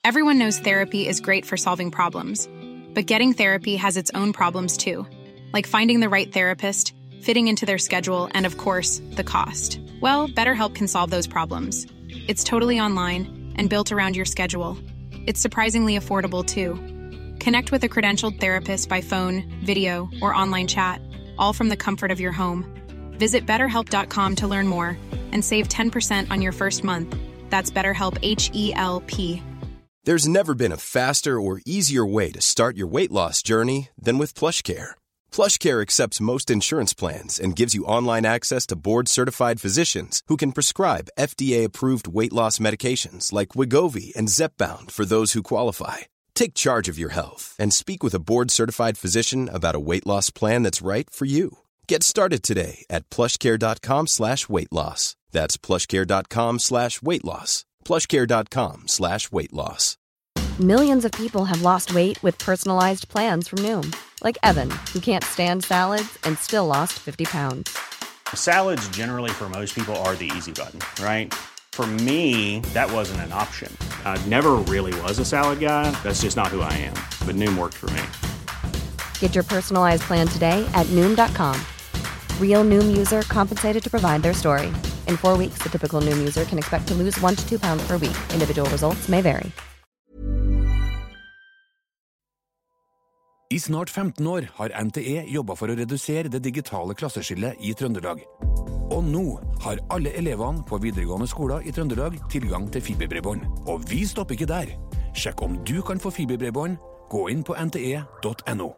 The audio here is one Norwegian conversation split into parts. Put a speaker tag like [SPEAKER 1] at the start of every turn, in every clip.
[SPEAKER 1] Everyone knows therapy is great for solving problems, but getting therapy has its own problems too, like finding the right therapist, fitting into their schedule, and of course, the cost. Well, BetterHelp can solve those problems. It's totally online and built around your schedule. It's surprisingly affordable too. Connect with a credentialed therapist by phone, video, or online chat, all from the comfort of your home. Visit BetterHelp.com to learn more and save 10% on your first month. That's BetterHelp, H-E-L-P.
[SPEAKER 2] There's never been a faster or easier way to start your weight loss journey than with PlushCare. PlushCare accepts most insurance plans and gives you online access to board-certified physicians who can prescribe FDA-approved weight loss medications like Wegovy and Zepbound for those who qualify. Take charge of your health and speak with a board-certified physician about a weight loss plan that's right for you. Get started today at plushcare.com/weight loss. That's plushcare.com/weight loss. plushcare.com/weight loss.
[SPEAKER 3] Millions of people have lost weight with personalized plans from Noom. Like Evan, who can't stand salads and still lost 50 pounds.
[SPEAKER 4] Salads generally for most people are the easy button, right? For me, that wasn't an option. I never really was a salad guy. That's just not who I am. But Noom worked for me.
[SPEAKER 3] Get your personalized plan today at Noom.com. Real Noom user compensated to provide their story. In 4 weeks, the typical Noom user can expect to lose 1 to 2 pounds per week. Individual results may vary.
[SPEAKER 5] I snart 15 år har NTE jobbet for å redusere det digitale klasseskillet i Trøndelag. Og nå har alle elevene på videregående skoler i Trøndelag tilgang til fiberbredbånd. Og vi stopper ikke der. Sjekk om du kan få fiberbredbånd. Gå inn på nte.no.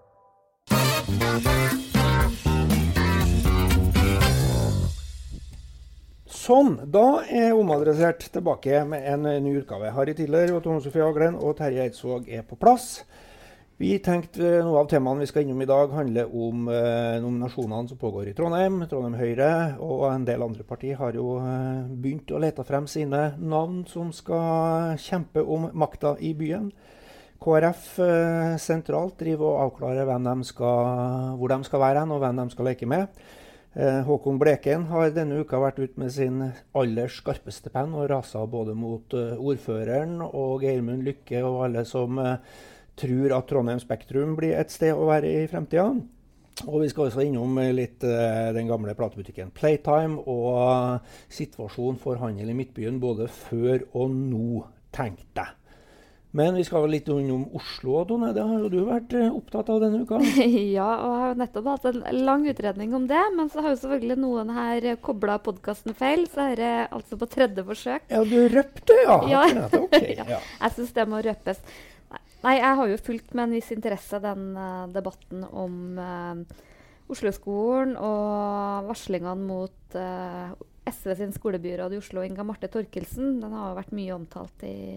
[SPEAKER 6] Sånn, da er Omadressert tilbake med en ny utgave. Harry Tiller og Tone Sofie Aglen og Terje Eidsvåg er på plass. Vi tenkte noe av temaene vi skal innom i dag handler om nominasjonene som pågår i Trondheim. Trondheim Høyre og en del andre partier har jo begynt å lete frem sine navn som skal kjempe om makta i byen. KrF sentralt driver og avklarer hvor de skal være og hvem de skal leke med. Håkon Bleken har denne uka vært ut med sin aller skarpeste penn og raset både mot ordføreren og Geirmund Lykke og alle som tror at Trondheim Spektrum blir et sted å være i fremtiden. Og vi skal også innom litt den gamle platebutikken Playtime og situasjonen for handel i Midtbyen både før og nå, tenkte jeg. Men vi skal litt innom Oslo, Tone. Det har jo du vært opptatt av denne uka.
[SPEAKER 7] Ja, og jeg har nettopp hatt en lang utredning om det, men så har jo selvfølgelig noen her koblet podcasten feil, så er det altså på 3. forsøk.
[SPEAKER 6] Ja, du røpte, ja.
[SPEAKER 7] Ja.
[SPEAKER 6] Okay, ja.
[SPEAKER 7] Jeg synes det må røpes. Nei, jeg har jo fulgt med en viss interesse den debatten om Oslo-skolen og varslingene mot SV sin skolebyråd i Oslo, Inga Marte Thorkildsen. Den har jo vært mye omtalt i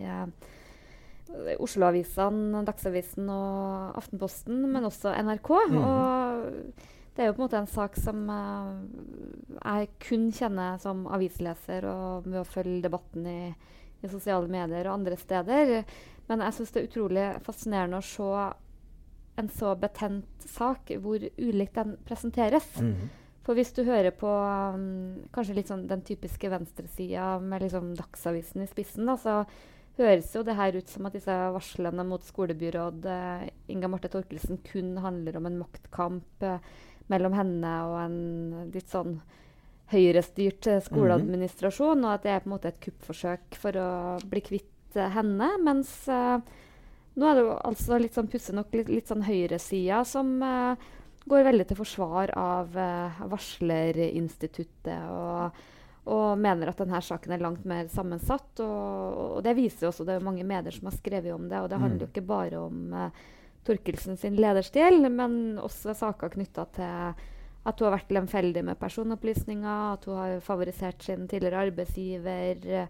[SPEAKER 7] Oslo-avisene, Dagsavisen og Aftenposten, men også NRK. Og det er jo på en måte en sak som jeg kun kjenner som avisleser og med å følge debatten i sosiale medier og andre steder. Men jeg synes det er utrolig fascinerende å se en så betent sak, hvor ulikt den presenteres. For hvis du hører på kanskje litt sånn den typiske venstresida med liksom Dagsavisen i spissen, da, så høres jo det her ut som at disse varslene mot skolebyråd Inga Marte Thorkildsen kun handler om en maktkamp mellom henne og en litt sånn høyrestyrt skoleadministrasjon, og at det er på en måte et kuppforsøk for å bli kvitt henne, mens nå er det jo altså litt sånn pussig nok litt sånn høyresida som går veldig til forsvar av varslerinstituttet og mener at denne saken er langt mer sammensatt, og det viser jo også, det er mange medier som har skrevet om det, og det handler jo ikke bare om Thorkildsen sin lederstil, men også saker knyttet til at hun har vært lemfeldig med personopplysninger, at hun har favorisert sin tidligere arbeidsgiver,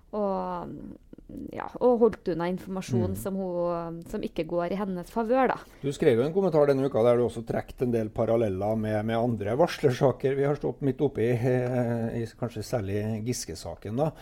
[SPEAKER 7] og holdt unna informasjon som ikke går i hennes favør, da. Du
[SPEAKER 6] skrev jo en kommentar denne uka der du også trekket en del paralleller med andre varslersaker vi har stått midt oppe i kanskje særlig Giske-saken, da.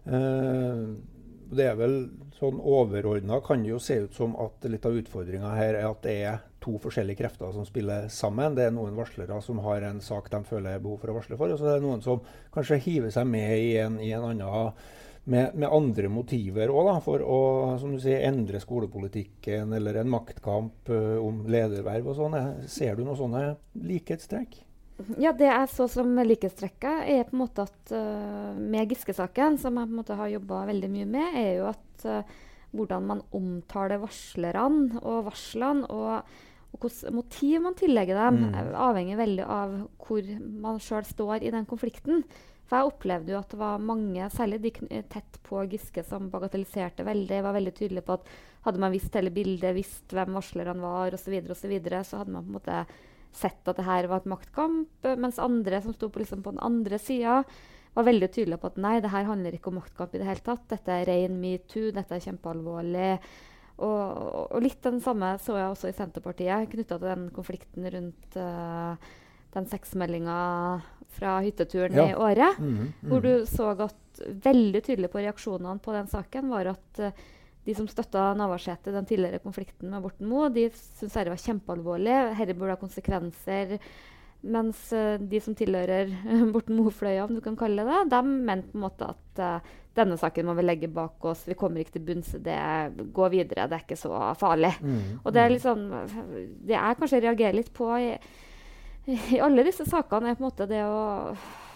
[SPEAKER 6] Det er vel sånn overordnet, kan det jo se ut som at litt av utfordringen her er at det er to forskjellige krefter som spiller sammen. Det er noen varslere som har en sak de føler behov for å varsle for, og så er det noen som kanskje hiver seg med i en annen med andre motiver også, da, for å, som du sier, endre skolepolitikken eller en maktkamp om lederverv og sånn. Ser du noen sånne likhetstrekk?
[SPEAKER 7] Ja, det jeg så som likhetstrekket er på en måte at med Giske-saken, som jeg på en måte har jobbet veldig mye med, er jo at hvordan man omtaler varslerne og varslene, og hvilket motiv man tillegger dem, avhenger veldig av hvor man selv står i den konflikten. For jeg opplevde jo at det var mange, særlig de tett på Giske, som bagatelliserte veldig, var veldig tydelige på at hadde man visst hele bildet, visst hvem varslerne var, og så videre, så hadde man på en måte sett at det her var et maktkamp, mens andre som sto på, liksom, på den andre siden, var veldig tydelige på at nei, det her handler ikke om maktkamp i det hele tatt. Dette er ren MeToo, dette er kjempealvorlig. Og litt den samme så jeg også i Senterpartiet, knyttet til den konflikten rundt den sexmeldingen fra hytteturen i året, hvor du så at veldig tydelig på reaksjonene på den saken var at de som støttet Navarsete, den tidligere konflikten med Borten Moe, de syntes det var kjempealvorlig. Dette burde ha konsekvenser. Mens de som tilhører Borten Moe-fløya, om du kan kalle det, de mente på en måte at denne saken må vi legge bak oss, vi kommer ikke til bunns, det går videre, det er ikke så farlig. Og det er liksom, det jeg kanskje reagerer litt på i alle disse sakene, er på en måte det å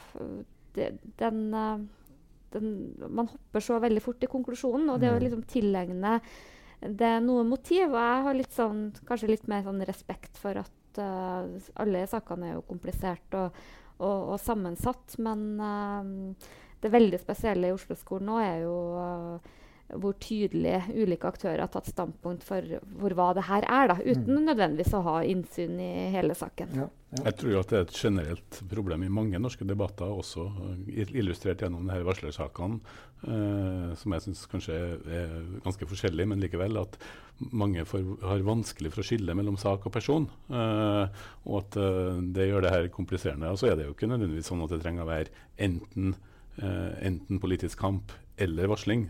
[SPEAKER 7] man hopper så veldig fort i konklusjonen, og det å liksom tilegne det noe motiv. Og jeg har litt sånn, kanskje litt mer sånn respekt for at alle sakene er jo komplisert og sammensatt, men det veldig spesielle i Oslo-skolen nå er jo hvor tydelig ulike aktører har tatt standpunkt for hva det her er, da, uten nødvendigvis å ha innsyn i hele saken.
[SPEAKER 8] Ja. Jeg tror at det er et generelt problem i mange norske debatter, også illustrert gjennom disse varslersakene, som jeg synes kanskje er ganske forskjellig, men likevel at mange har vanskelig for å skille mellom sak og person, og at det gjør det her kompliserende. Og så er det jo ikke nødvendigvis sånn at det trenger å være enten politisk kamp eller varsling,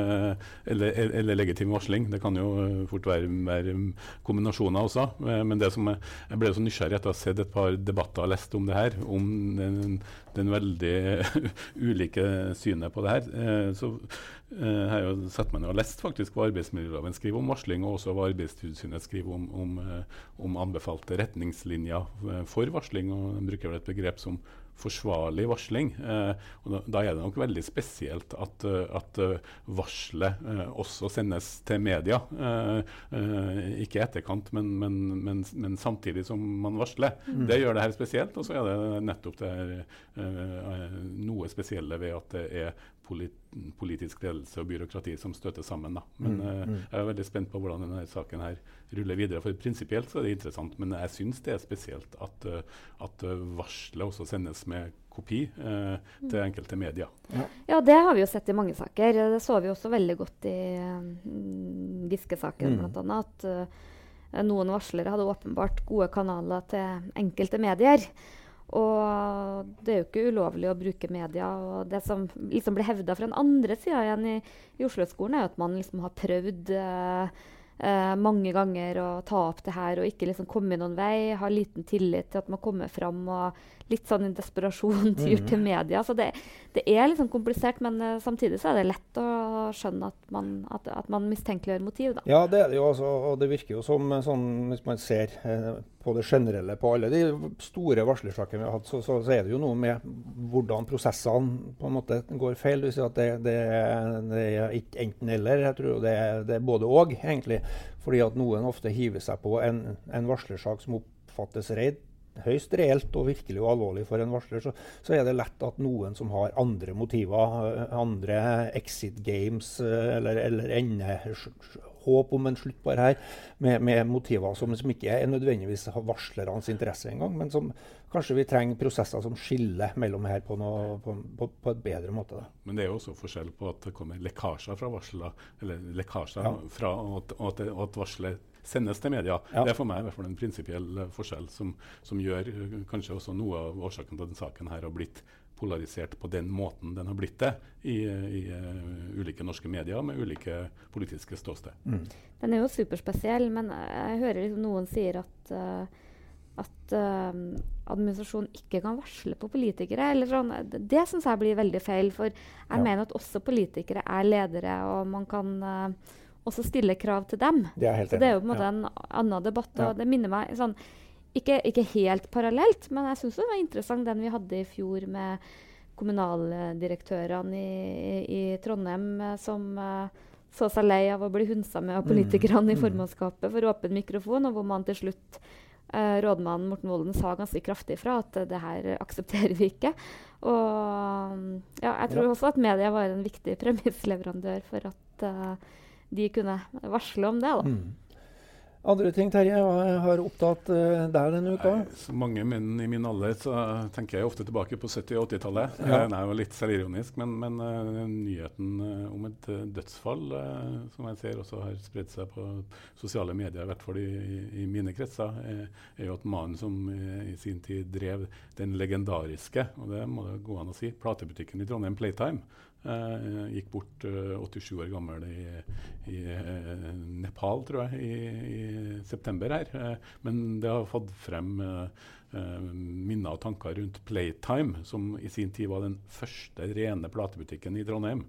[SPEAKER 8] eller legitim varsling. Det kan jo fort være kombinasjoner også. Men det som jeg ble så nysgjerrig etter å ha sett et par debatter og lest om det her, om den veldig ulike synet på det her, så har jeg jo sett meg ned og lest faktisk hva arbeidsmiljøloven skriver om varsling, og også hva Arbeidstilsynet skriver om anbefalte retningslinjer for varsling, og de bruker vel et begrep som forsvarlig varsling. Og da er det nok veldig spesielt at varselet også sendes til media. Ikke etterkant, men samtidig som man varsler. Det gjør det her spesielt, og så er det nettopp det her noe spesielle ved at det er politisk ledelse og byråkrati som støter sammen. Da. Men jeg er veldig spent på hvordan denne saken her ruller videre. For prinsipielt så er det interessant, men jeg synes det er spesielt at varselet også sendes med kopi til enkelte medier.
[SPEAKER 7] Ja, det har vi jo sett i mange saker. Det så vi også veldig godt i Giske-saken, blant annet, at noen varslere hadde åpenbart gode kanaler til enkelte medier. Og det er jo ikke ulovlig å bruke media, og det som liksom ble hevdet fra den andre siden igjen i Oslo-skolen er jo at man liksom har prøvd mange ganger å ta opp det her og ikke liksom komme noen vei, ha liten tillit til at man kommer fram, og litt sånn en desperasjon tyr til media. Så det er liksom komplisert, men samtidig så er det lett å skjønne at man mistenkeliggjør motiv, da.
[SPEAKER 6] Ja, det er det jo, altså, og det virker jo som sånn, hvis man ser på det generelle på alle de store varslersakene vi har hatt, så er det jo noe med hvordan prosessene på en måte går feil. Du sier at det er ikke enten eller, jeg tror det er både og, egentlig. Fordi at noen ofte hiver seg på en varslersak som oppfattes høyst reelt og virkelig og alvorlig for en varsler, så er det lett at noen som har andre motiver, andre exit games, eller håp om en slutt på det her, med motiver som ikke er nødvendigvis har varslerens interesse engang, men som kanskje vi trenger prosesser som skiller mellom her på et bedre måte. Da.
[SPEAKER 8] Men det er jo også forskjell på at det kommer lekkasjer fra varsler, eller lekkasjer fra at varsler sendes til media. Ja. Det er for meg i hvert fall en prinsipiell forskjell som gjør kanskje også noe av årsaken til den saken her har blitt polarisert på den måten den har blitt det i ulike norske medier med ulike politiske ståsted.
[SPEAKER 7] Den er jo superspesiell, men jeg hører liksom noen sier at at administrasjonen ikke kan varsle på politikere. Eller sånn. Det synes jeg blir veldig feil, for jeg mener at også politikere ledere, og man kan også stille krav til dem.
[SPEAKER 6] Det
[SPEAKER 7] så det jo på en måte en annen debatt, og det minner meg sånn, ikke helt parallelt, men jeg synes det var interessant den vi hadde i fjor med kommunaldirektørene i Trondheim som så seg lei av å bli hunsa med av politikerne i formannskapet for åpen mikrofon, og hvor man til slutt rådmannen Morten Volden sa ganske kraftig fra at det her aksepterer vi ikke. Og jeg tror også at media var en viktig premissleverandør for at de kunne varsle om det da.
[SPEAKER 6] Andre ting, Terje, har opptatt deg denne uka?
[SPEAKER 8] Så mange menn i min alder, så tenker jeg ofte tilbake på 70- og 80-tallet.
[SPEAKER 6] Ja.
[SPEAKER 8] Det jo litt selvironisk, men nyheten om et dødsfall, som jeg ser også har spredt seg på sosiale medier, i hvert fall i mine kretser, jo at mannen som i sin tid drev den legendariske, og det må det gå an å si, platebutikken i Trondheim, Playtime, gikk bort 87 år gammel i Nepal, tror jeg, i september her. Men det har fått frem minner og tanker rundt Playtime, som i sin tid var den første rene platebutikken i Trondheim.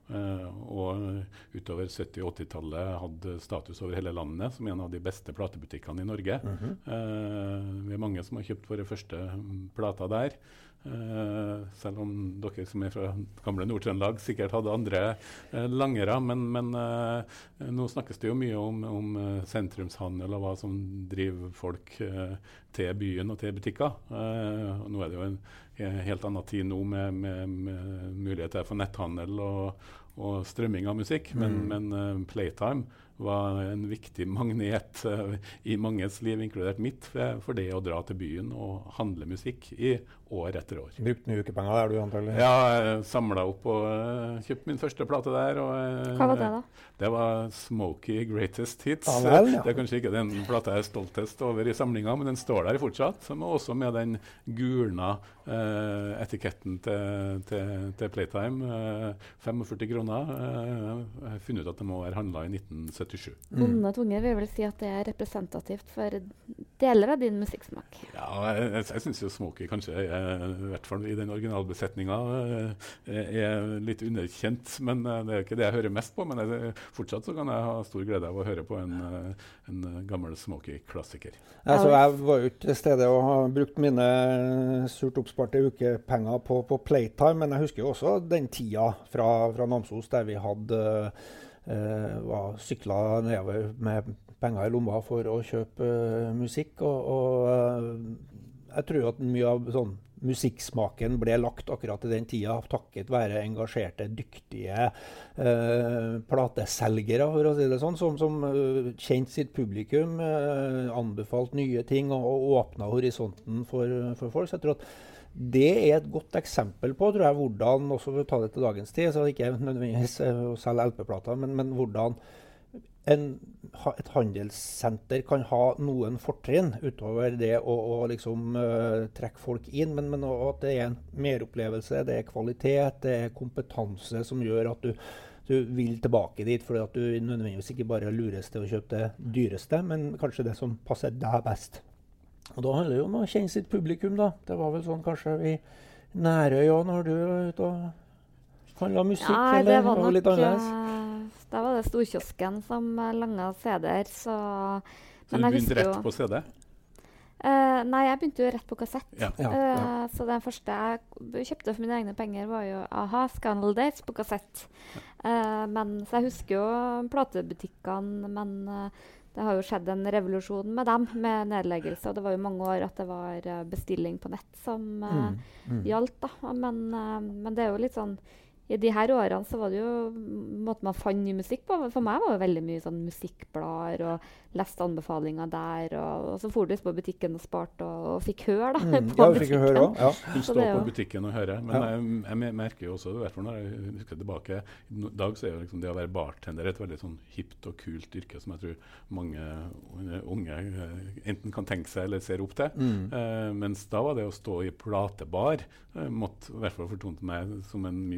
[SPEAKER 8] Og utover 70- og 80-tallet hadde status over hele landet som en av de beste platebutikkene i Norge. Vi mange som har kjøpt våre første plater der. Selv om dere som fra gamle Nord-Trøndelag sikkert hadde andre langere, men nå snakkes det jo mye om sentrumshandel og hva som driver folk til byen og til butikker. Nå det jo en helt annen tid nå med muligheter for netthandel og strømming av musikk, men Playtime var en viktig magnet i manges liv, inkludert mitt, for det å dra til byen og handle musikk i år etter år.
[SPEAKER 6] Brukte mye ukepenger der, du antagelig?
[SPEAKER 8] Ja, jeg samlet opp og kjøpte min første plate der. Og,
[SPEAKER 7] hva var det da?
[SPEAKER 8] Det var Smokey Greatest Hits.
[SPEAKER 6] Ja.
[SPEAKER 8] Det kanskje ikke den plata jeg er stoltest over i samlinga, men den står der fortsatt, som også med den gulna etiketten til Playtime. 45 kroner. Jeg har funnet ut at det må være handlet i 1977.
[SPEAKER 7] Onde tunger vil vel si at det representativt for deler av din musikksmak.
[SPEAKER 8] Ja, jeg synes jo Smokey kanskje i hvert fall i den originalbesetningen litt underkjent, men det ikke det jeg hører mest på, men fortsatt så kan jeg ha stor glede av å høre på en gammel Smokey-klassiker.
[SPEAKER 6] Altså, jeg var jo ikke til stede og har brukt mine surt oppsparte ukepenger på Playtime, men jeg husker jo også den tida fra Namsos der vi hadde sykla nedover med penger i lomma for å kjøpe musikk, og jeg tror at mye av sånn musikksmaken ble lagt akkurat i den tida, takket være engasjerte, dyktige plateselgere, for å si det sånn, som kjente sitt publikum, anbefalt nye ting og åpnet horisonten for folk. Så jeg tror at det et godt eksempel på, tror jeg, hvordan, også for å ta det til dagens tid, så ikke nødvendigvis å selge LP-plater, men hvordan et handelssenter kan ha noen fortrinn utover det å liksom trekke folk inn, men at det en meropplevelse, det kvalitet, det kompetanse som gjør at du vil tilbake dit, fordi at du nødvendigvis ikke bare lures til å kjøpe det dyreste, men kanskje det som passer deg best. Og da handler det jo om å kjenne sitt publikum, da. Det var vel sånn kanskje i Nærøy også, når du var ute og handlet musikk, eller det var litt annerledes?
[SPEAKER 7] Da var det storkiosken som langet CD-er, så
[SPEAKER 8] du begynte rett på CD?
[SPEAKER 7] Nei, jeg begynte jo rett på kassett.
[SPEAKER 8] Ja.
[SPEAKER 7] Så den første jeg kjøpte for mine egne penger var jo Aha, Scandal Days på kassett. Så jeg husker jo platebutikkene, men det har jo skjedd en revolusjon med dem, med nedleggelse. Og det var jo mange år at det var bestilling på nett som gjaldt, da. Men det er jo litt sånn, i de her årene så var det jo måten man fant ny musikk på. For meg var det veldig mye sånn musikkblader og leste anbefalinger der. Og så for du på butikken og sparte og fikk høre da, på
[SPEAKER 6] butikken. Fikk høre også, ja.
[SPEAKER 8] Du står på butikken og hører. Men jeg merker jo også, i hvert fall når jeg husker tilbake, i dag så jo liksom det å være bartender et veldig sånn hipt og kult yrke som jeg tror mange unge enten kan tenke seg eller ser opp til. Mens da var det å stå i platebar, måtte i hvert fall fortont meg som en mye mer interessant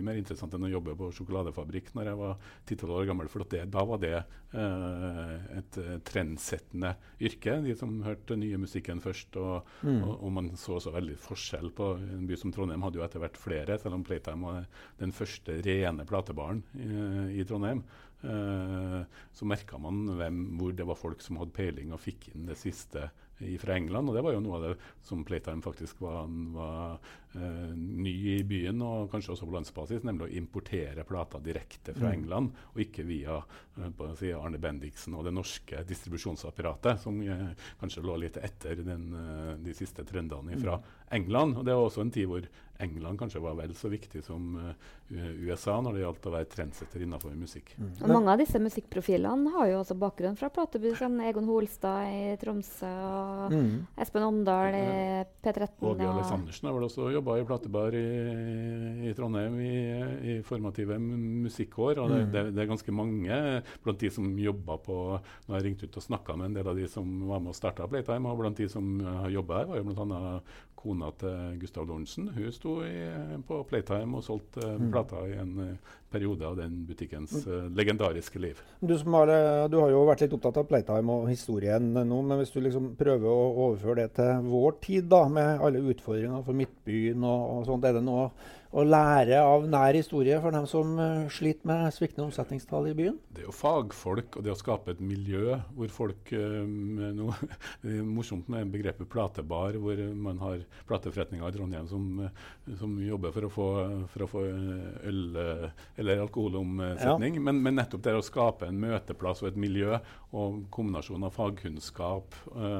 [SPEAKER 8] interessant enn å jobbe på sjokoladefabrikk når jeg var 10-12 år gammel, for da var det et trendsettende yrke, de som hørte nye musikken først, og man så veldig forskjell på en by som Trondheim hadde jo etter hvert flere, selv om Playtime var den første rene platebaren i Trondheim. Så merket man hvor det var folk som hadde peiling og fikk inn det siste fra England, og det var jo noe av det som Playtime faktisk var ny i byen, og kanskje også på landsbasis, nemlig å importere plata direkte fra England, og ikke via Arne Bendiksen og det norske distribusjonsapparatet, som kanskje lå litt etter de siste trendene fra England. Og det var også en tid hvor England kanskje var vel så viktig som USA når det gjaldt å være trendsetter innenfor musikk.
[SPEAKER 7] Og mange av disse musikkprofilene har jo også bakgrunn fra plateby, som Egon Holstad i Tromsø og Espen Omdal i P13.
[SPEAKER 8] Åge Aleksandersen har vel også jobbet i platebar i Trondheim i formative musikkår, og det er ganske mange blant de som jobbet på, når jeg ringte ut og snakket med en del av de som var med og startet Playtime, og blant de som har jobbet her, var jo blant annet kona til Gustav Lorentzen. Hun sto på Playtime og solgte plata i en periode av den butikkens legendariske liv.
[SPEAKER 6] Du har jo vært litt opptatt av Playtime og historien nå, men hvis du liksom prøver å overføre det til vår tid da, med alle utfordringer for Midtbyen og sånt, er det noe å lære av nær historie for dem som sliter med sviktende omsetningstall i byen?
[SPEAKER 8] Det er jo fagfolk, og det å skape et miljø hvor folk det er morsomt med begrepet platebar, hvor man har plateforretninger i Trondheim som jobber for å få øl eller alkoholomsetning, men nettopp det å skape en møteplass og et miljø og kombinasjon av fagkunnskap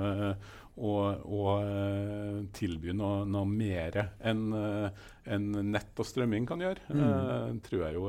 [SPEAKER 8] og tilby noe mer enn nett og strømming kan gjøre, tror jeg jo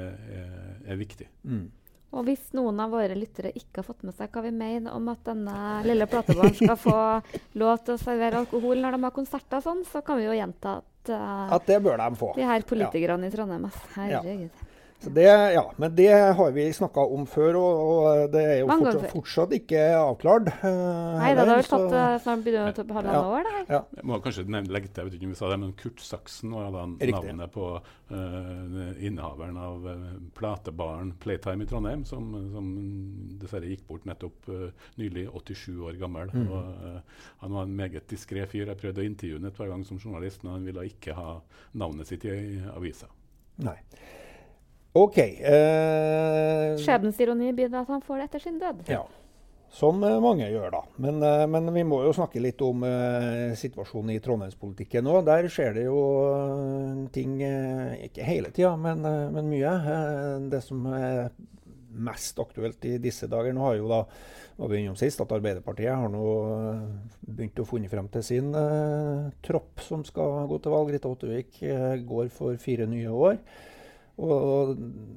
[SPEAKER 8] er viktig.
[SPEAKER 7] Og hvis noen av våre lyttere ikke har fått med seg hva vi mener om at denne lille platebaren skal få lov til å servere alkohol når de har konserter sånn, så kan vi jo gjenta
[SPEAKER 6] at det bør de få.
[SPEAKER 7] De her politikerne i Trondheim, herregud.
[SPEAKER 6] Ja. Så men det har vi snakket om før, og det er jo fortsatt ikke avklart.
[SPEAKER 7] Nei, det har vel tatt snart begynner å ha år, det her.
[SPEAKER 8] Ja. Jeg må kanskje legge til, jeg vet ikke om vi sa det, men Kurt Saxen var navnet på innehaveren av platebaren Playtime i Trondheim, som dessverre gikk bort nettopp nylig, 87 år gammel. Og, han var en meget diskret fyr. Jeg prøvde å intervjue ham et par ganger som journalist, men han ville ikke ha navnet sitt i avisa.
[SPEAKER 6] Nei. Ok.
[SPEAKER 7] Skjebnens ironi blir det at han får det etter sin død.
[SPEAKER 6] Ja, som mange gjør da. Men vi må jo snakke litt om situasjonen i Trondheimspolitikken nå. Der skjer det jo ting, ikke hele tiden, men mye. Det som er mest aktuelt i disse dager nå har jo da, var vi innom sist, at Arbeiderpartiet har nå begynt å funne frem til sin tropp som skal gå til valg. Rita Ottervik går for 4 nye år. Og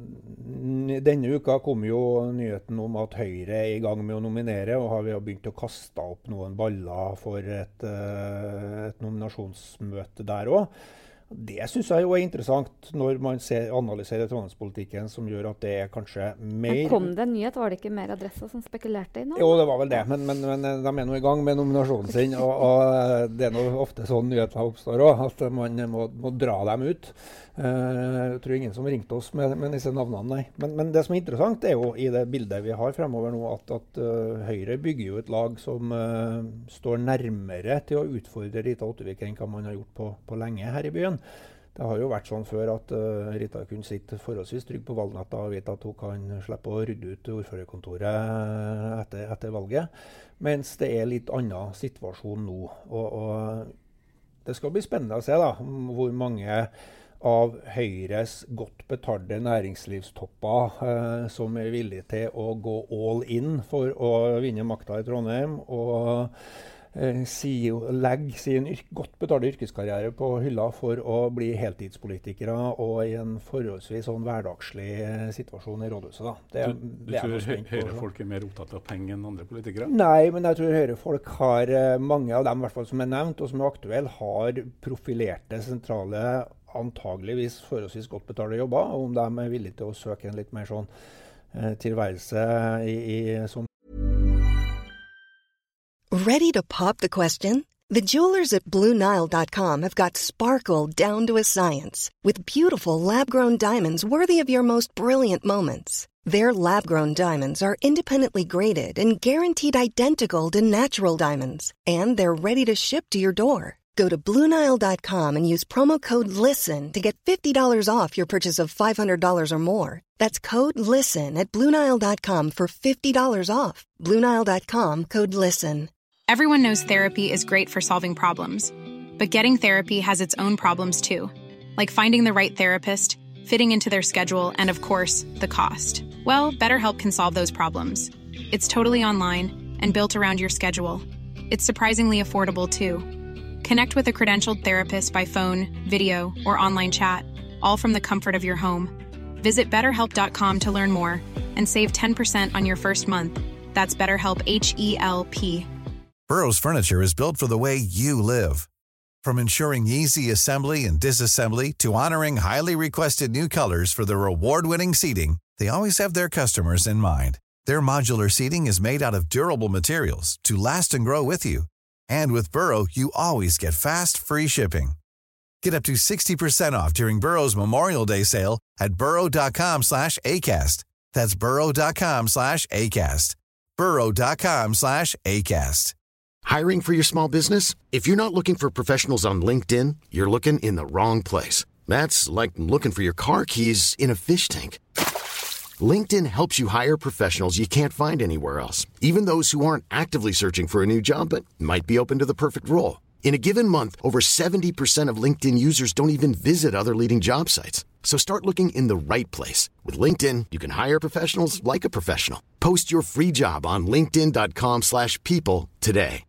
[SPEAKER 6] denne uka kom jo nyheten om at Høyre er i gang med å nominere, og har vi begynt å kaste opp noen baller for et nominasjonsmøte der også. Det synes jeg jo er interessant når man analyserer Trondheimspolitikken, som gjør at det er kanskje mer...
[SPEAKER 7] Men kom det en nyhet? Var det ikke mer adresser som spekulerte i nå?
[SPEAKER 6] Jo, det var vel det, men de er nå i gang med nominasjonen sin, og det er nå ofte sånn nyheter oppstår også, at man må dra dem ut. Jeg tror ingen som ringte oss med disse navnene, nei. Men det som er interessant er jo i det bildet vi har fremover nå, at Høyre bygger jo et lag som står nærmere til å utfordre Rita Ottervik enn hva man har gjort på lenge her i byen. Det har jo vært sånn før at Rita kunne sitte forholdsvis trygg på valgnatta og vite at hun kan slippe å rydde ut ordførerkontoret etter valget, mens det er litt annen situasjon nå. Og det skal bli spennende å se da, hvor mange av Høyres godt betalte næringslivstopper som er villige til å gå all in for å vinne makta i Trondheim, og legge sin godt betalte yrkeskarriere på hylla for å bli heltidspolitikere og i en forholdsvis sånn hverdagslig situasjon i rådhuset. Da.
[SPEAKER 8] Du tror Høyre-folk er mer opptatt av penger enn andre politikere?
[SPEAKER 6] Nei, men jeg tror Høyre-folk har, mange av dem i hvert fall som er nevnt og som er aktuelle, har profilerte sentrale, antageligvis forholdsvis godt betalte jobber, og om de er villige til å søke en litt mer sånn tilværelse som
[SPEAKER 9] Ready to pop the question? The jewelers at BlueNile.com have got sparkle down to a science with beautiful lab-grown diamonds worthy of your most brilliant moments. Their lab-grown diamonds are independently graded and guaranteed identical to natural diamonds, and they're ready to ship to your door. Go to BlueNile.com and use promo code LISTEN to get $50 off your purchase of $500 or more. That's code LISTEN at BlueNile.com for $50 off. BlueNile.com, code LISTEN.
[SPEAKER 1] Everyone knows therapy is great for solving problems, but getting therapy has its own problems too, like finding the right therapist, fitting into their schedule, and of course, the cost. Well, BetterHelp can solve those problems. It's totally online and built around your schedule. It's surprisingly affordable too. Connect with a credentialed therapist by phone, video, or online chat, all from the comfort of your home. Visit BetterHelp.com to learn more and save 10% on your first month. That's BetterHelp, H-E-L-P.
[SPEAKER 10] Burrow's furniture is built for the way you live. From ensuring easy assembly and disassembly to honoring highly requested new colors for their award-winning seating, they always have their customers in mind. Their modular seating is made out of durable materials to last and grow with you. And with Burrow, you always get fast, free shipping. Get up to 60% off during Burrow's Memorial Day sale at burrow.com/ACAST. That's burrow.com/ACAST. burrow.com/ACAST.
[SPEAKER 11] Hiring for your small business? If you're not looking for professionals on LinkedIn, you're looking in the wrong place. That's like looking for your car keys in a fish tank. LinkedIn helps you hire professionals you can't find anywhere else, even those who aren't actively searching for a new job but might be open to the perfect role. In a given month, over 70% of LinkedIn users don't even visit other leading job sites. So start looking in the right place. With LinkedIn, you can hire professionals like a professional. Post your free job on linkedin.com/people today.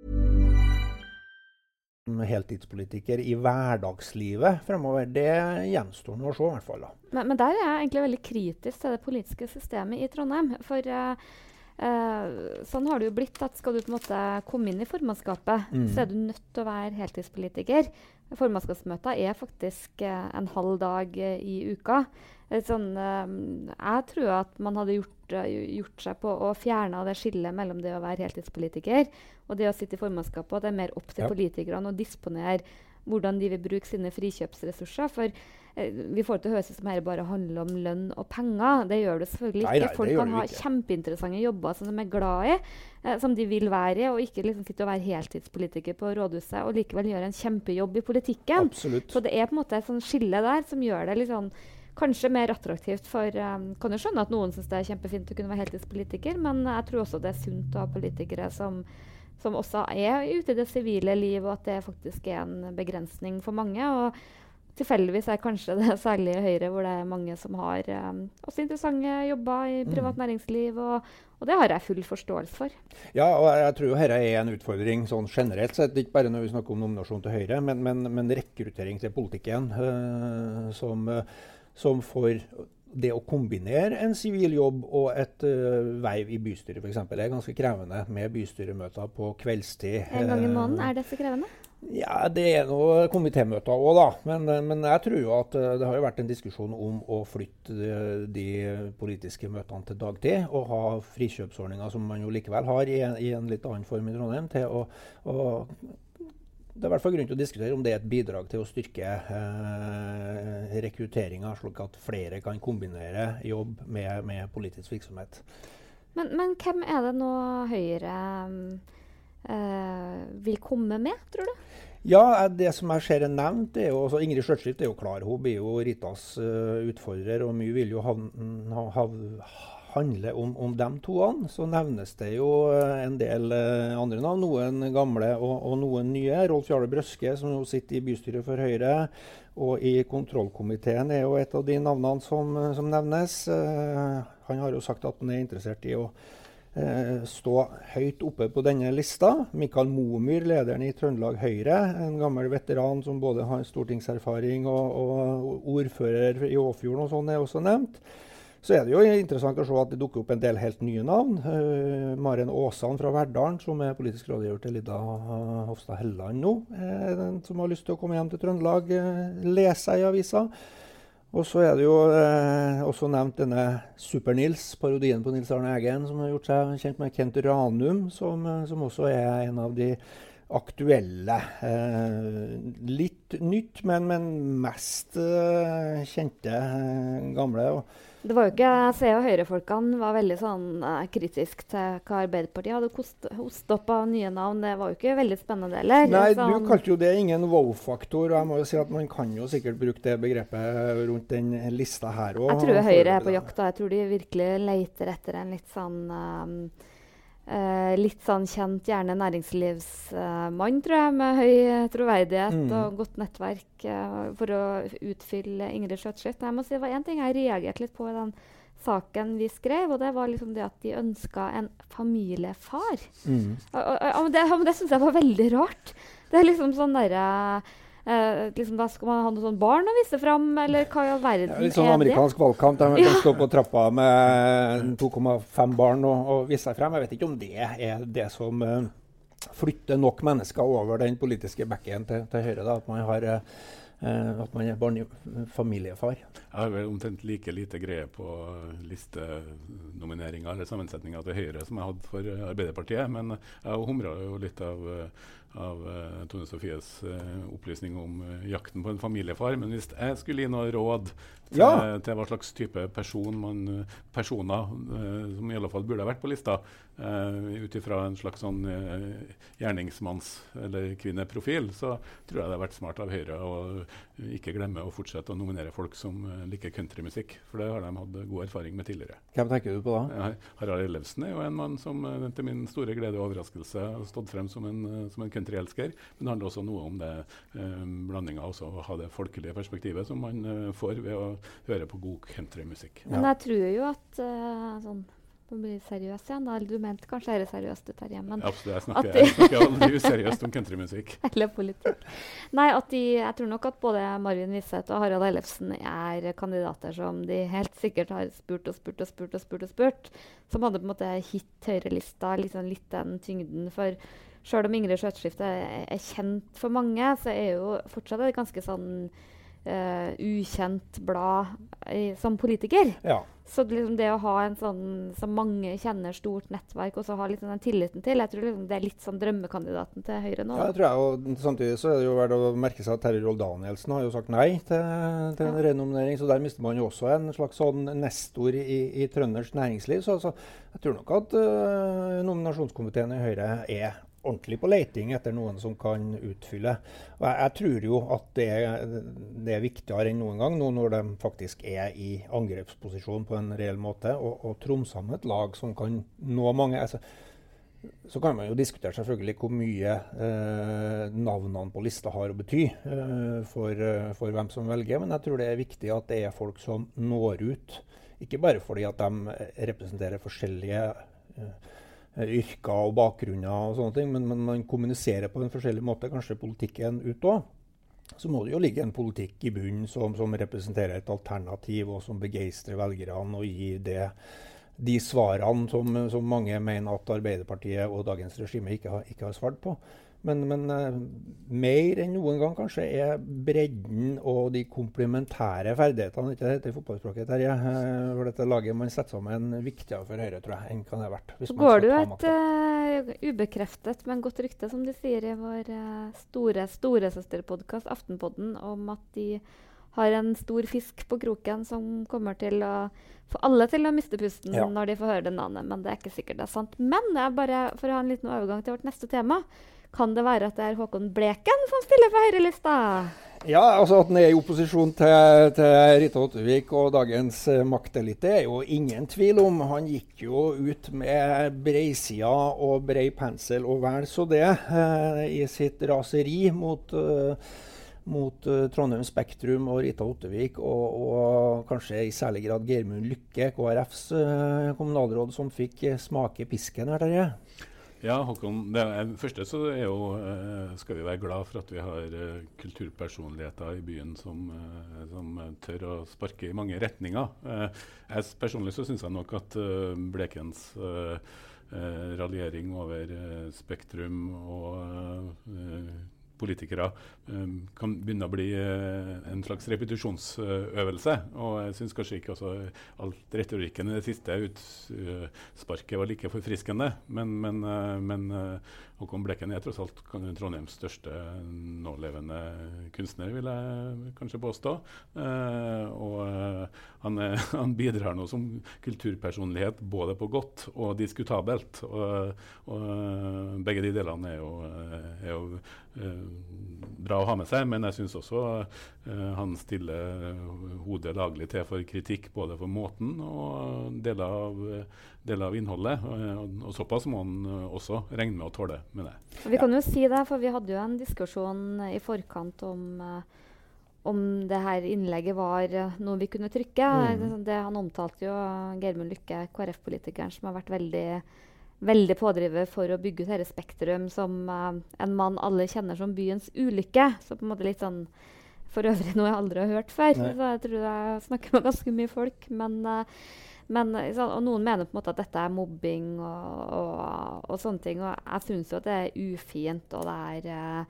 [SPEAKER 6] Heltidspolitiker I hverdagslivet fremover, det gjenstår nå å se I hvert fall da.
[SPEAKER 7] Men der jeg egentlig veldig kritisk til det politiske systemet I Trondheim, for sånn har det jo blitt at skal du på en måte komme inn I formannskapet, så du nødt til å være heltidspolitiker. Formannskapsmøter faktisk en halv dag I uka. Sånn, jeg tror at man hadde gjort seg på å fjerne det skillet mellom det å være heltidspolitiker og det å sitte I formannskapet, og det mer opp til politikerne å disponere hvordan de vil bruke sine frikjøpsressurser, for vi får til å høres som her bare handler om lønn og penger. Det gjør det selvfølgelig ikke. Folk kan ha kjempeinteressante jobber som de glad I, som de vil være I, og ikke liksom sitte og være heltidspolitiker på rådhuset, og likevel gjøre en kjempejobb I politikken.
[SPEAKER 6] Absolutt.
[SPEAKER 7] Så det på en måte et sånn skille der som gjør det litt sånn kanskje mer attraktivt for, kan jo skjønne at noen synes det kjempefint å kunne være heltidspolitiker, men jeg tror også det sunt å ha politikere som også ute I det sivile liv, og at det faktisk en begrensning for mange, og tilfeldigvis kanskje det særlig I Høyre, hvor det mange som har også interessante jobber I privat næringsliv, og det har jeg full forståelse for.
[SPEAKER 6] Ja, og jeg tror jo dette en utfordring sånn generelt sett, ikke bare når vi snakker om nominasjon til Høyre, men rekruttering til politikken, som for det å kombinere en sivil jobb og et veiv I bystyret for eksempel, det ganske krevende med bystyremøter på kveldstid.
[SPEAKER 7] En gang I måneden det så krevende?
[SPEAKER 6] Ja, det noe komitémøter også da, men jeg tror jo at det har jo vært en diskusjon om å flytte de politiske møtene til dagtid, og ha frikjøpsordninger som man jo likevel har I en litt annen form I Trondheim, til å det I hvert fall grunn til å diskutere om det et bidrag til å styrke rekrutteringen, slik at flere kan kombinere jobb med politisk virksomhet.
[SPEAKER 7] Men hvem det nå Høyre vil komme med, tror du?
[SPEAKER 6] Ja, det som jeg ser nevnt, jo, altså Ingrid Skjøtskift jo klar, hun blir jo Ritas utfordrer, og mye vil jo handle om de toene. Så nevnes det jo en del andre navn, noen gamle og noen nye. Rolf Jarle Brøske, som jo sitter I bystyret for Høyre, og I kontrollkomiteen jo et av de navnene som nevnes. Han har jo sagt at han interessert I å stå høyt oppe på denne lista. Mikael Momyr, lederen I Trøndelag Høyre, en gammel veteran som både har stortingserfaring og ordfører I Åfjorden og sånn også nevnt. Så det jo interessant å se at det dukker opp en del helt nye navn. Maren Åsan fra Verdalen, som politisk rådgiver til Lidda Hofstad Helland nå, den som har lyst til å komme hjem til Trøndelag, lese I avisa. Og så det jo også nevnt denne Super-Nils, parodien på Nils Arne Eggen, som har gjort seg kjent med Kent Ranum, som også en av de aktuelle. Litt nytt, men mest kjente gamle.
[SPEAKER 7] Det var jo ikke, Se og Høyre-folkene var veldig sånn kritisk til hva Arbeiderpartiet hadde hostet opp av nye navn. Det var jo ikke veldig spennende heller.
[SPEAKER 6] Nei, du kalte jo det ingen wow-faktor, og jeg må jo si at man kan jo sikkert bruke det begrepet rundt den lista her også.
[SPEAKER 7] Jeg tror Høyre er på jakt, og jeg tror de virkelig leter etter en litt sånn kjent, gjerne næringslivsmann, tror jeg, med høy troverdighet og godt nettverk for å utfylle Ingrid Skjøtskift. Jeg må si det var en ting jeg reagerte litt på i den saken vi skrev, og det var liksom det at de ønsket en familiefar. Og det synes jeg var veldig rart. Det er liksom sånn da skal man ha noe sånn barn å vise frem, eller hva i all verden
[SPEAKER 6] litt sånn amerikansk valgkamp, der man kan stå på trappa med 2,5 barn og vise seg frem. Jeg vet ikke om det er det som flytter nok mennesker over den politiske bekken til Høyre, da, at man er familiefar.
[SPEAKER 8] Jeg har vel omtrent like lite greie på listenomineringer eller sammensetninger til Høyre som jeg hadde for Arbeiderpartiet, men jeg humret jo litt av Tone Sofies opplysning om jakten på en familiefar. Men hvis jeg skulle gi noe råd til hva slags type personer som i alle fall burde ha vært på lista, ut ifra en slags sånn gjerningsmanns- eller kvinneprofil, så tror jeg det har vært smart av Høyre å ikke glemme å fortsette å nominere folk som liker countrymusikk, for det har de hatt god erfaring med tidligere.
[SPEAKER 6] Hvem tenker du på da?
[SPEAKER 8] Harald Ellefsen er jo en mann som til min store glede og overraskelse har stått frem som en countryelsker, men det handler også noe om det blandinga også, å ha det folkelige perspektivet som man får ved å høre på god countrymusikk.
[SPEAKER 7] Men jeg tror jo at sånn å bli seriøs igjen, da. Du mente kanskje dette seriøst ut her hjemme.
[SPEAKER 8] Absolutt, jeg snakker aldri useriøst om countrymusikk.
[SPEAKER 7] Eller politikk. Nei, jeg tror nok at både Marvin Wiseth og Harald Ellefsen er kandidater som de helt sikkert har spurt, som hadde på en måte hit Høyre-lista, liksom litt den tyngden. For selv om Ingrid Skjøtskift er kjent for mange, så er jo fortsatt et ganske sånn ukjent blad som politiker.
[SPEAKER 6] Ja.
[SPEAKER 7] Så liksom det å ha en sånn som mange kjenner, stort nettverk, og så ha liksom den tilliten til, jeg tror liksom det er litt sånn drømmekandidaten til Høyre nå.
[SPEAKER 6] Ja, det tror jeg, og samtidig så er det jo verdt å merke seg at Terje Roll-Danielsen har jo sagt nei til en renominering, så der mister man jo også en slags sånn nestor i trøndersk næringsliv. Så jeg tror nok at nominasjonskomiteen i Høyre er ordentlig på leting etter noen som kan utfylle. Og jeg tror jo at det er viktigere enn noen gang, nå når de faktisk er i angrepsposisjon på en reell måte, og tromse med et lag som kan nå mange. Så kan man jo diskutere selvfølgelig hvor mye navnene på lista har å bety for hvem som velger, men jeg tror det er viktig at det er folk som når ut, ikke bare fordi at de representerer forskjellige yrker og bakgrunner og sånne ting, men man kommuniserer på en forskjellig måte, kanskje politikken ut også. Så må det jo ligge en politikk i bunnen som representerer et alternativ, og som begeistrer velgerne og gir de svarene som mange mener at Arbeiderpartiet og dagens regime ikke har svart på. Men mer enn noen gang kanskje er bredden og de komplementære ferdighetene, ikke det heter i fotballspråket, Terje, for dette laget man setter sammen viktigere for Høyre, tror jeg, enn kan det ha vært.
[SPEAKER 7] Går du et ubekreftet, men godt rykte, som de sier i vår store søsterpodcast, Aftenpodden, om at de har en stor fisk på kroken som kommer til å få alle til å miste pusten når de får høre det navnet, men det er ikke sikkert det er sant. Men bare for å ha en liten overgang til vårt neste tema, kan det være at det er Håkon Bleken som stiller på Høyre-lista?
[SPEAKER 6] Ja, altså at han er i opposisjon til Rita Ottervik og dagens maktelite er jo ingen tvil om. Han gikk jo ut med breisida og brei pensel og vel så det i sitt raseri mot Trondheim Spektrum og Rita Ottervik, og kanskje i særlig grad Geirmund Lykke, KrFs kommunalråd, som fikk smake pisken her, Terje.
[SPEAKER 8] Ja, Håkon, første så skal vi være glad for at vi har kulturpersonligheter i byen som tør å sparke i mange retninger. Personlig så synes jeg nok at Blekens raljering over Spektrum og politikere kan begynne å bli en slags repetisjonsøvelse. Og jeg synes kanskje ikke også alt retorikken i det siste utsparket var like forfriskende. Men Håkon Bleken er tross alt Trondheims største nålevende kunstner, vil jeg kanskje påstå. Han bidrar nå som kulturpersonlighet både på godt og diskutabelt. Og begge de delene er jo bra å ha med seg, men jeg synes også han stiller hodet laglig til for kritikk både for måten og deler av innholdet, og såpass må han også regne med å tåle med det.
[SPEAKER 7] Vi kan jo si det, for vi hadde jo en diskusjon i forkant om det her innlegget var noe vi kunne trykke. Han omtalte jo Geirmund Lykke, KrF-politikeren, som har vært veldig pådriver for å bygge ut dette Spektrum som en mann alle kjenner som byens ulykke. Så på en måte litt sånn, for øvrig noe jeg aldri har hørt før. Så jeg tror jeg snakker med ganske mye folk. Men og noen mener på en måte at dette er mobbing og sånne ting. Og jeg synes jo at det er ufint, og det er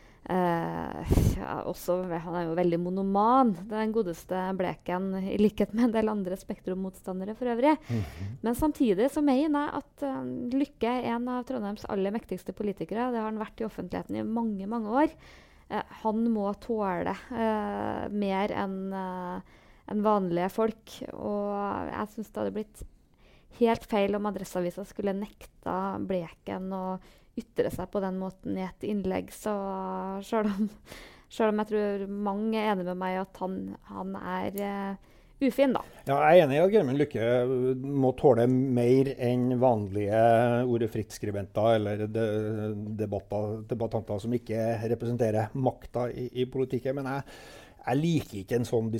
[SPEAKER 7] også, han er jo veldig monoman, den godeste Bleken, i likhet med en del andre Spektrum-motstandere for øvrig. Men samtidig så mener jeg at Lykke er en av Trondheims aller mektigste politikere. Det har han vært i offentligheten i mange, mange år. Han må tåle mer enn vanlige folk, og jeg synes det hadde blitt helt feil om Adresseavisen skulle nekta Bleken å ytre seg på den måten i et innlegg. Så selv om jeg tror mange er enige med meg at han er ufin, da. Ja,
[SPEAKER 6] jeg er enig i at Geirmund Lykke må tåle mer enn vanlige ordet-fritt-skribenter eller debattanter som ikke representerer makta i politikken. Men jeg liker ikke en sånn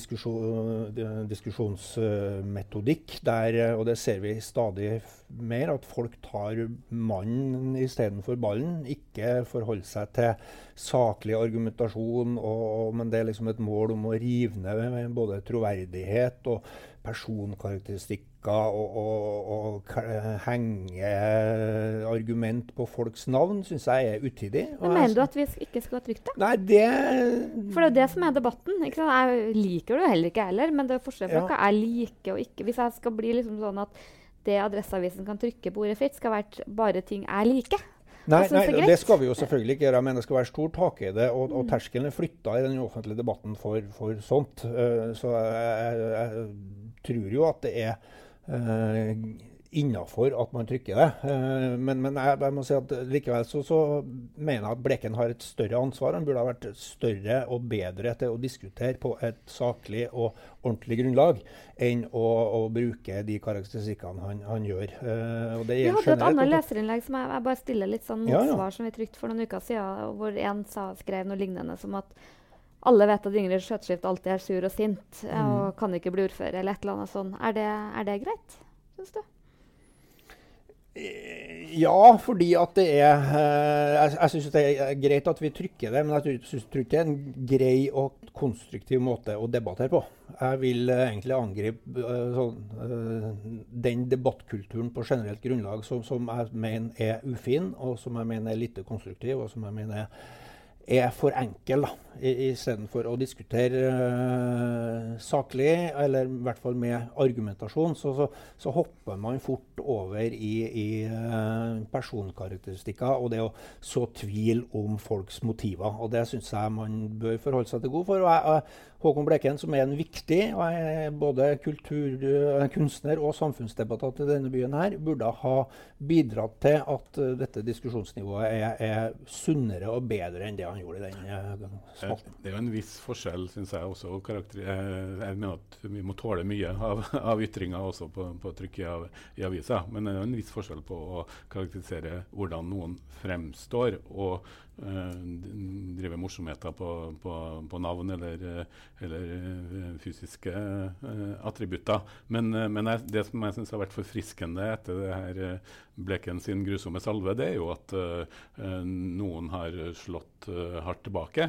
[SPEAKER 6] diskusjonsmetodikk der, og det ser vi stadig mer, at folk tar mannen i stedet for ballen, ikke forholder seg til saklig argumentasjon, men det er liksom et mål om å rive ned både troverdighet og personkarakteristikker og henge argument på folks navn, synes jeg er utidig.
[SPEAKER 7] Men mener du at vi ikke skal ha trykt det?
[SPEAKER 6] Nei,
[SPEAKER 7] For det er det som er debatten. Ikke sant? Jeg liker det heller ikke heller, men det er forskjell på hva jeg liker og ikke. Hvis jeg skal bli liksom sånn at det Adresseavisen kan trykke på ordet fritt, skal være bare ting jeg liker.
[SPEAKER 6] Nei, det skal vi jo selvfølgelig ikke gjøre, men det skal være stor tak i det, og terskelen er flyttet i den offentlige debatten for sånt. Så jeg tror jo at det er innenfor at man trykker det. Men jeg må si at likevel så mener jeg at Bleken har et større ansvar. Han burde ha vært større og bedre til å diskutere på et saklig og ordentlig grunnlag enn å bruke de karakteristikkene han gjør. Og det
[SPEAKER 7] vi hadde et annet leserinnlegg som jeg bare stiller litt sånn motsvar som vi trykte for noen uker siden, hvor en skrev noe lignende som at alle vet at Ingrid Skjøtskift alltid er sur og sint og kan ikke bli ordfører eller et eller annet sånn. Er det greit, synes du?
[SPEAKER 6] Ja, fordi at det jeg synes det er greit at vi trykker det, men jeg tror ikke det er en grei og konstruktiv måte å debattere på. Jeg vil egentlig angripe den debattkulturen på generelt grunnlag som jeg mener er ufin, og som jeg mener er lite konstruktiv, og som jeg mener er for enkel, da, i stedet for å diskutere saklig, eller i hvert fall med argumentasjon, så hopper man fort over i personkarakteristikker, og det å så tvil om folks motiver, og det synes jeg man bør forholde seg til god for. Og Håkon Bleken, som er en viktig, og er både kunstner og samfunnsdebattant i denne byen her, burde ha bidratt til at dette diskusjonsnivået er sunnere og bedre enn det han gjorde i den spalten.
[SPEAKER 8] Det er jo en viss forskjell, synes jeg også. Jeg mener at vi må tåle mye av ytringer også på trykket i aviser, men det er jo en viss forskjell på å karakterisere hvordan noen fremstår og drive morsomheter på navn eller fysiske attributter. Men det som jeg synes har vært forfriskende etter det her Bleken sin grusomme salve, det er jo at noen har slått hardt tilbake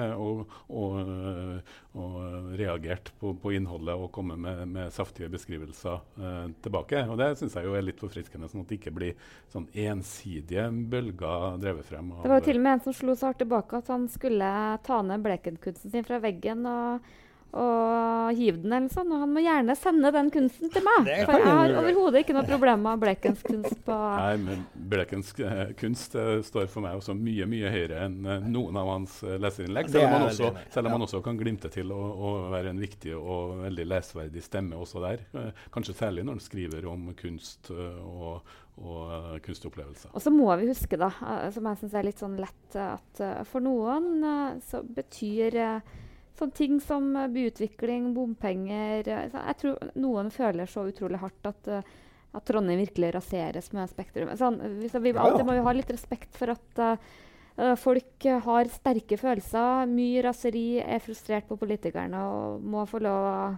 [SPEAKER 8] og reagert på innholdet og komme med saftige beskrivelser tilbake. Og det synes jeg jo litt forfriskende, sånn at det ikke blir sånn ensidige bølger drevet frem.
[SPEAKER 7] Det var jo til og med en som slo så hardt tilbake at han skulle ta ned blekenkunsten sin fra veggen og hive den eller sånn, og han må gjerne sende den kunsten til meg. For jeg har overhodet ikke noe problem med Blekens kunst på...
[SPEAKER 8] Nei, men Blekens kunst står for meg også mye høyere enn noen av hans leserinnlegg, selv om man også kan glimte til å være en viktig og veldig lesverdig stemme også der. Kanskje særlig når han skriver om kunst og kunstopplevelser. Og så
[SPEAKER 7] må vi huske da, som jeg synes litt sånn lett, at for noen så betyr sånne ting som byutvikling, bompenger. Jeg tror noen føler så utrolig hardt at Trondheim virkelig raseres med Spektrum. Sånn, alltid må vi ha litt respekt for at folk har sterke følelser, mye raseri, frustrert på politikerne og må få lov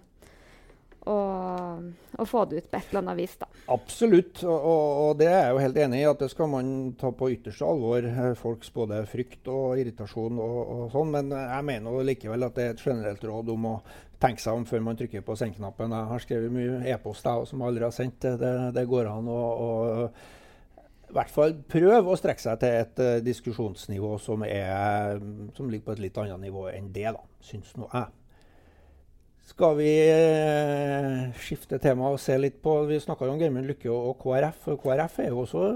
[SPEAKER 7] å få det ut på et eller annet vis. Da.
[SPEAKER 6] Absolutt, og det er jeg jo helt enig i, at det skal man ta på ytterste alvor, folks både frykt og irritasjon og sånn, men jeg mener likevel at det er et generelt råd om å tenke seg om før man trykker på sendknappen. Jeg har skrevet mye e-post som jeg aldri har sendt, det går an å i hvert fall prøve å strekke seg til et diskusjonsnivå som ligger på et litt annet nivå enn det, da, synes nå jeg. Skal vi skifte tema og se litt på, vi snakket jo om Gjermund Lykke og KrF, og KrF er jo også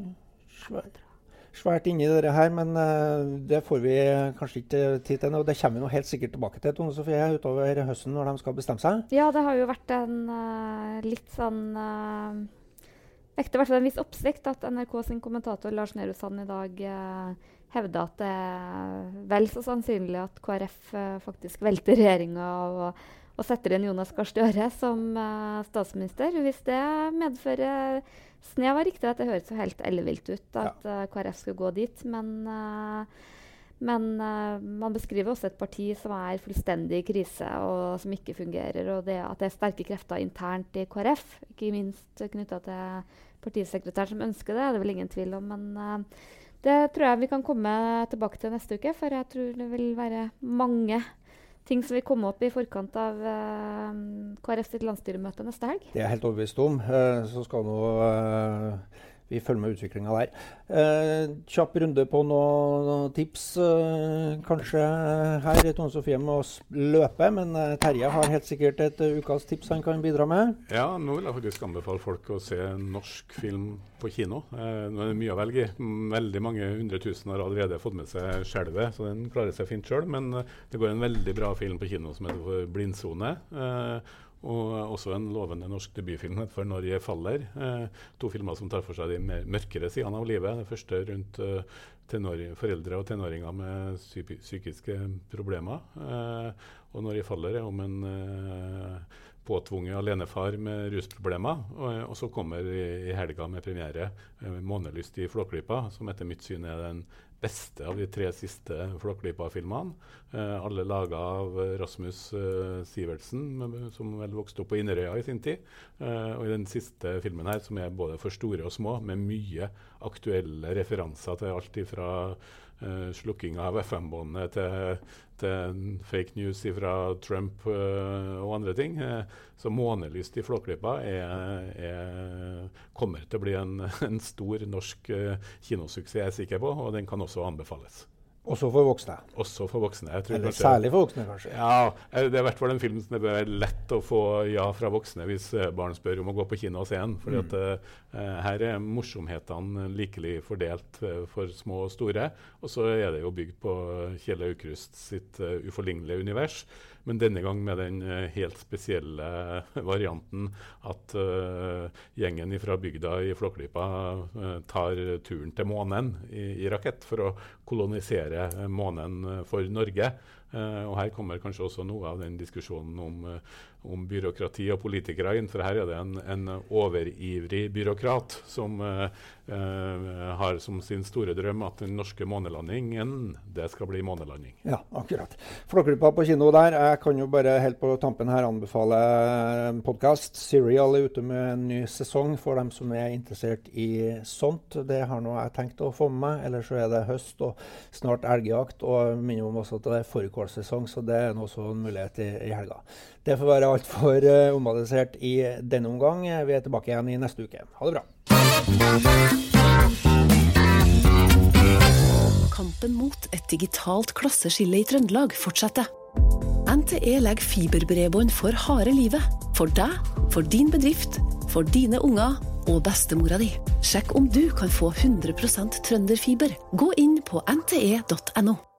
[SPEAKER 6] svært inne i det her, men det får vi kanskje ikke tid til, og det kommer vi nå helt sikkert tilbake til, Tone Sofie, utover høsten når de skal bestemme seg.
[SPEAKER 7] Ja, det har jo vært en litt sånn, vekte i hvert fall en viss oppsikt at NRK sin kommentator Lars Nehru Sand i dag hevda at det er vel så sannsynlig at KrF faktisk velter regjeringen og setter inn Jonas Gahr Støre som statsminister. Hvis det medfører snev av riktig, at det høres jo helt ellevilt ut at KrF skulle gå dit, men man beskriver også et parti som er fullstendig i krise og som ikke fungerer, og at det er sterke krefter internt i KrF, ikke minst knyttet til partisekretæren som ønsker det, det er vel ingen tvil om, men det tror jeg vi kan komme tilbake til neste uke, for jeg tror det vil være mange ting som vil komme opp i forkant av KrF sitt landsstyremøte neste helg.
[SPEAKER 6] Det er jeg helt overbevist om. Så skal nå vi følger med utviklingen der. Kjapp runde på noen tips, kanskje her. Tone Sofie må løpe, men Terje har helt sikkert et ukas tips han kan bidra med.
[SPEAKER 8] Ja, nå vil jeg faktisk anbefale folk å se norsk film på kino. Nå er det mye å velge. Veldig mange 100 000 har allerede fått med seg skjelvet, så den klarer seg fint selv, men det går en veldig bra film på kino som heter Blindsone. Og også en lovende norsk debutfilm for Når jeg faller. 2 filmer som tar for seg de mørkere sidene av livet. Det første rundt foreldre og tenåringer med psykiske problemer. Og Når jeg faller om en påtvunget alenefar med rusproblemer. Og så kommer i helga med premiere Månelyst i Flåklypa, som etter mitt syn er den beste av de 3 siste Flåklypa-filmene. Alle laget av Rasmus Sivertsen, som vel vokste opp på Inderøya i sin tid. Og i den siste filmen her, som er både for store og små, med mye aktuelle referanser til alt fra slukking av FM-båndet til fake news fra Trump og andre ting. Så Månelyst i Flåklypa kommer til å bli en stor norsk kinosuksess, jeg er sikker på, og den kan også anbefales.
[SPEAKER 6] Også for voksne?
[SPEAKER 8] Også for voksne. Jeg tror
[SPEAKER 6] eller kanskje, særlig for voksne, kanskje?
[SPEAKER 8] Ja, det er i hvert fall en film som det er lett å få ja fra voksne hvis barn spør om å gå på kino og se den. Fordi at her er morsomhetene likelig fordelt for små og store. Og så er det jo bygd på Kjell Aukrust sitt uforlignelige univers. Men denne gang med den helt spesielle varianten at gjengen fra bygda i Flåklypa tar turen til månen i rakett for å kolonisere månen for Norge. Og her kommer kanskje også noe av den diskusjonen om byråkrati og politikere inn, for her er det en overivrig byråkrat som har som sin store drøm at den norske månelandingen, det skal bli månelanding.
[SPEAKER 6] Ja, akkurat. Flåklypa på kino der, jeg kan jo bare helt på tampen her anbefale podcast. Serial er ute med en ny sesong for dem som er interessert i sånt. Det har nå jeg tenkt å få med meg, ellers så er det høst og snart elgjakt, og minner om også at det er fårikålsesong, så det er også en mulighet i helga. Det får være alt for omadressert i denne omgang. Vi er tilbake igjen i neste uke. Ha det bra.
[SPEAKER 12] Kampen mot et digitalt klasseskille i Trøndelag fortsetter. NTE legger fiberbredbånd for harde livet. For deg, for din bedrift, for dine unger og bestemora di. Sjekk om du kan få 100% trønderfiber. Gå inn på nte.no.